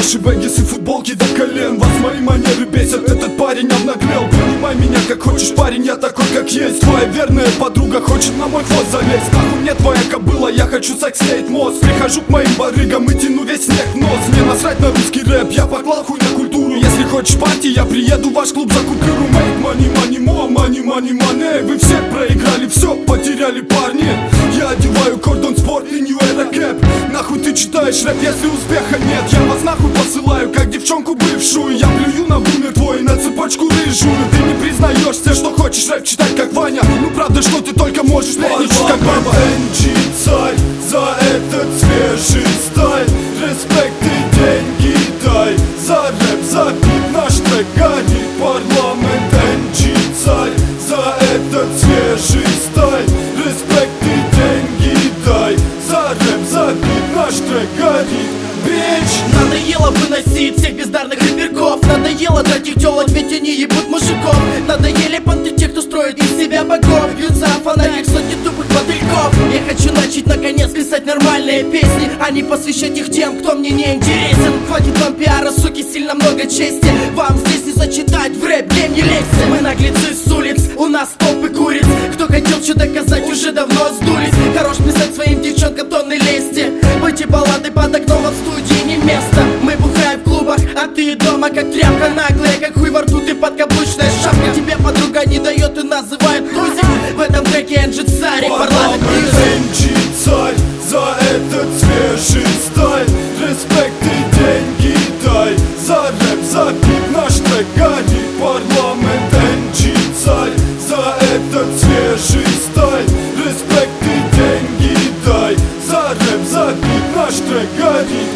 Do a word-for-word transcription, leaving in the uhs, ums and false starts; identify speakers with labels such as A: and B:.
A: Наши бэнгисы, футболки до колен. Вас мои манеры бесят, этот парень обнаглел. Принимай меня как хочешь, парень, я такой как есть. Твоя верная подруга хочет на мой хвост залезть. Нахуй мне твоя кобыла, я хочу секс-сейт мост. Прихожу к моим барыгам и тяну весь снег в нос. Мне насрать на русский рэп, я поклал хуй на культуру. Если хочешь пати, я приеду в ваш клуб за купюру. Make money, money, more, money, money, money. Вы все проиграли, все потеряли, парни. Я одеваю кордон спорт и нью эра кэп. Нахуй ты читаешь рэп, если успеха нет? Я вас нахуй посылаю, как девчонку бывшую. Я плюю на бумер твой, на цепочку рыжую. Ты не признаешься, что хочешь рэп читать как Ваня. Ну правда, что ты только можешь леничать как баба.
B: эн джи царь, за этот свежий стиль. Респект и деньги дай. За рэп, за бит наш трек горит парламент. эн джи царь, за этот свежий стиль. Респект и деньги дай. За рэп, за бит наш трек горит. Бич!
C: Надоело выносить всех бездарных рэперков. Надоело драть их тёлок, ведь они ебут мужиков. Надоели понты те, кто строит из себя богов. Бьются о фонарях сотни тупых мотыльков. Я хочу начать наконец писать нормальные песни, а не посвящать их тем, кто мне не интересен. Хватит вам пиара, суки, сильно много чести. Вам здесь не зачитать, в рэп-гейм не лезьте. Мы наглецы с улиц, у нас толпы куриц. Кто хотел что доказать, уже давно сдулись. Хорош писать своим девчонкам тонны лести. Эти баллады под окном, а в студии не место. Мы бухаем в клубах, а ты дома как тряпка. Наглая, как хуй во рту, ты подкаблучная шапка. Тебе подруга не дает и называет тузик. В этом треке эн джи царь, парламент мьюзик.
B: эн джи царь, за этот свежий стиль. Респект и деньги дай. За рэп, за бит наш трек горит парламент. эн джи царь, за этот свежий стиль. Респект и деньги дай. За рэп, за бит наш трек горит.